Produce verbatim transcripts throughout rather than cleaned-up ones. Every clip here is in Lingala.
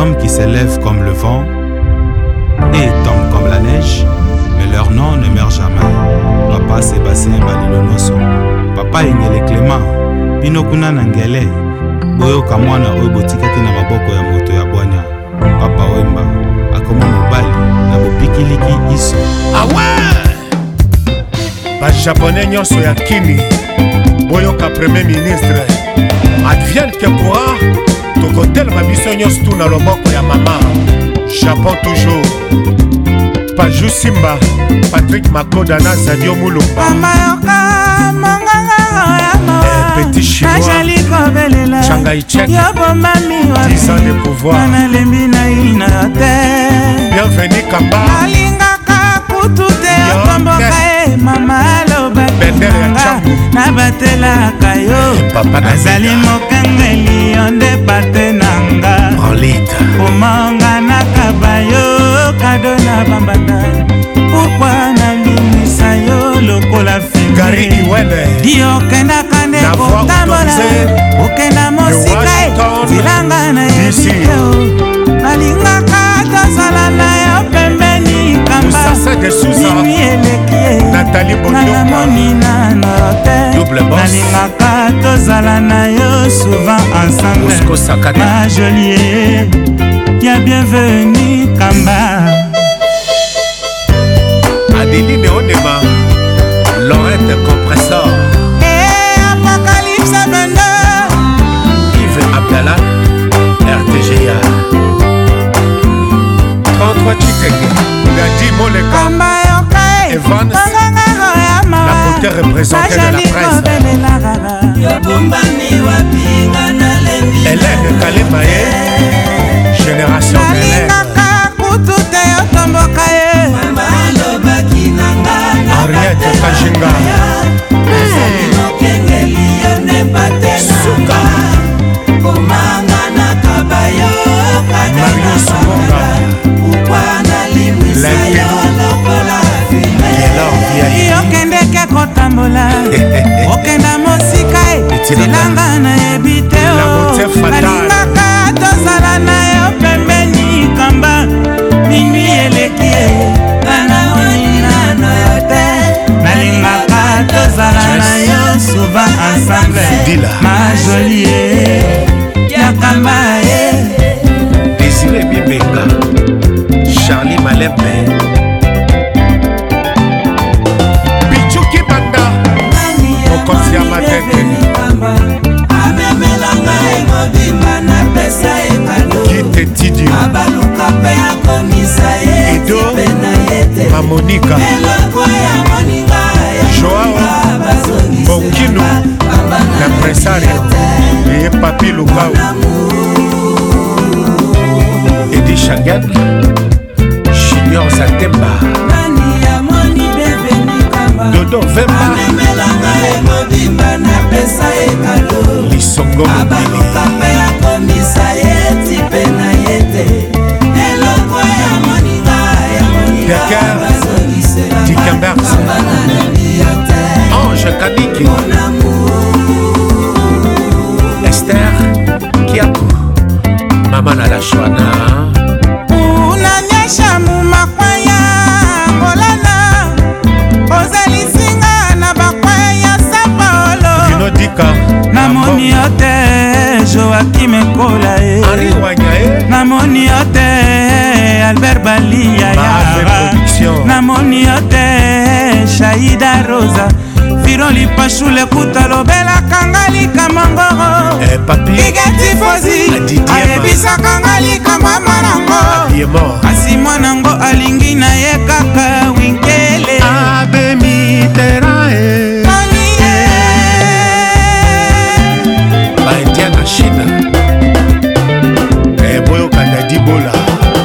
hommes qui s'élèvent comme le vent et tombent comme la neige, mais leur nom ne meurt jamais. Papa Sébastien Balilonoso, Papa Engele Clément, Bino kuna na ngele, boyoka mwana oyo botikaki na maboko ya moto ya bwanya. Papa Wemba, akoma mobali na bopikiliki iso. Awa! Ba japonais nyonso ya kini, boyoka premier ministre. Advienne que pourra, tokotelema biso nyonso tu na loboko ya mama. Japon toujours. Pajou Simba, Patrick Makoda na Zadio Mulumba. Petit chinois, Shanghai Tchèque, dix ans de pouvoir. Bienvenue Kamba. Nabatelaka yo azali mokengeli yo nde pate nanga komonga nakaba yo kado na bambanda pourkui nalimisa yo lokola fingari di okendaka nde kotambola okenda mosika zilanga na yebite o nalingaka tozala na yo pembeni kamba nini eleki nalamoni nano te nalingaka tozala na yo souvent ensemble ma jolie ya bienvenue kamba Adeline Onema Lorette Compressor et Apocalypse vingt-deux Yves Abdallah R T G A trente-trois Chiteke Gadi Moleka kamba yokae Evans la beauté représentée de la presse Hélène Kalemae Génération Belair Henriette Kajinga Souka Mario Sumonga okendeke kotambola okenda mosika elanga na yebi te nalingaka tozala na yo pembeni kamba mingi eleki ye nanamoni nano yo te nalingaka tozala na yo souvent ensemble ma jolie ya kamba ye Désiré Bibenga Charlie Malembe Mokonzi ya matete Kite Tidio Edo Mamonika Joao Bokino L'impresario Et Papi Lukau Edi Chagan Junior Zatemba Dodo Vemba Lisongo Mobili Dakar Dikambers Ange Kaniki Esther Kiaku Maman à la Chouana unanyesha mumakwaya ngolana ozalisinga na bakwaya sapolo Vinodika namoni yo te Joakim Ekola e namoni yo te Albert Balia Yara namoni yo te Shaida Rosa Firon Lipashule kuta lobela kangali kamangoro Igeti Fozi ayebisa kangali kama manango kasi mwanango alingi na ye kaka winkele Abe Miterae Baindia na China Boyo Kadadi Bola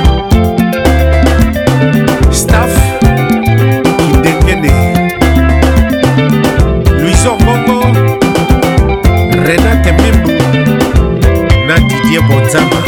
Staff Kidengene Louison Bongo Renate Membu na Didier Bonzama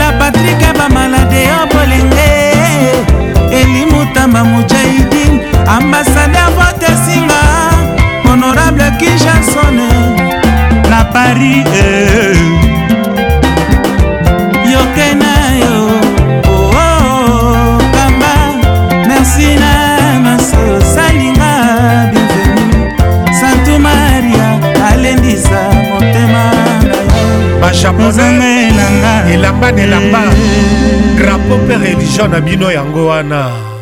la Patrick bamalade yo bolenge Elimutamba Mujahideen ambassadeur vote singa honorable Kinshasa na Paris eh. Yokena yo oh, oh, Kamba merci na maso salinga bienvenue Santo Maria alendisa motema na yo Bajaponais elamba nelamba drapeau pe religion na bino yango wana